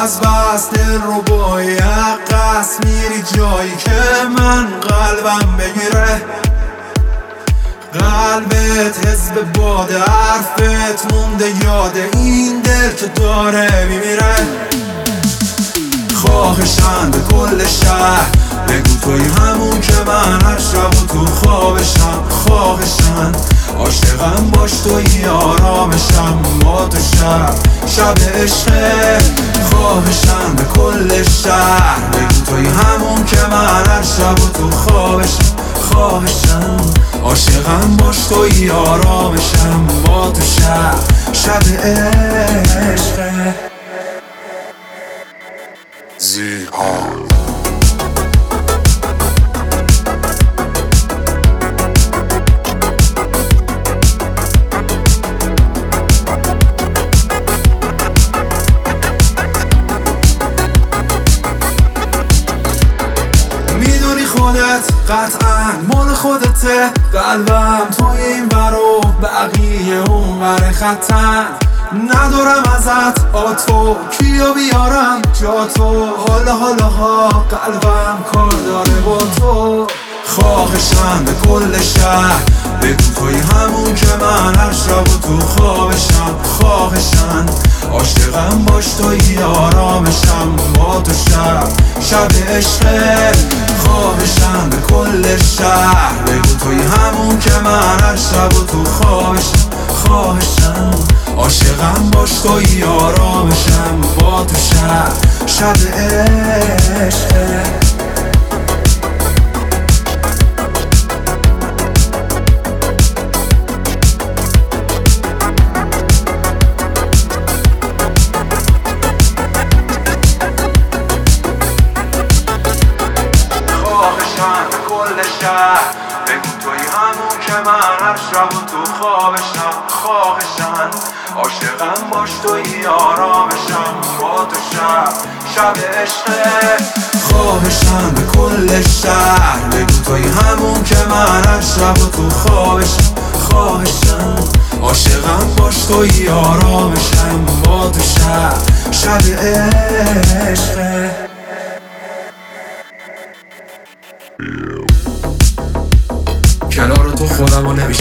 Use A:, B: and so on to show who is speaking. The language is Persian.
A: از بس دل رو بای عقص میری جایی که من قلبم بگیره. قلبت حزب باده، حرفت مونده یاده این دل که داره میمیره. خواهشن به کل شهر بگو توی همون که من هر شب و تو خوابشم. خواهشن عاشقم باش توی آرامشم با تو شب عشقه. خواهشن به کل شهر بگو توی همون که من هر شب و تو خوابشم. خواهشن عاشقم باش توی آرامشم با تو شب عشقه.
B: زیهان
A: میدونی خودت قطعا مال خودته. قلبم توی این برو بقیه اون بر خطن. ندارم ازت آتو کیو بیارم جا تو. حالا قلبم کار داره با تو. خواهشم به کل شهر بگو توی همون که من هر شب و تو خوابشم. خواهشم عاشقم باش توی آرامشم با تو شب عشقه. خواهشم به کل شهر بگو توی همون که من هر شب و تو خوابشم. خواهشم عاشقم باش توی آرامشم با تو شب عشقه. خواهشن به کل شهر بگو توی همون که من هر شب و تو خوابشم. خواهشن عاشقم باش توی آرامشم با تو شب عشقه. خواهشن به کل شهر بگو توی همون که من هر شب و تو خوابشم. خواهشن عاشقم باش توی آرامشم با تو شب عشقه. کنار تو خودم رو نمیشه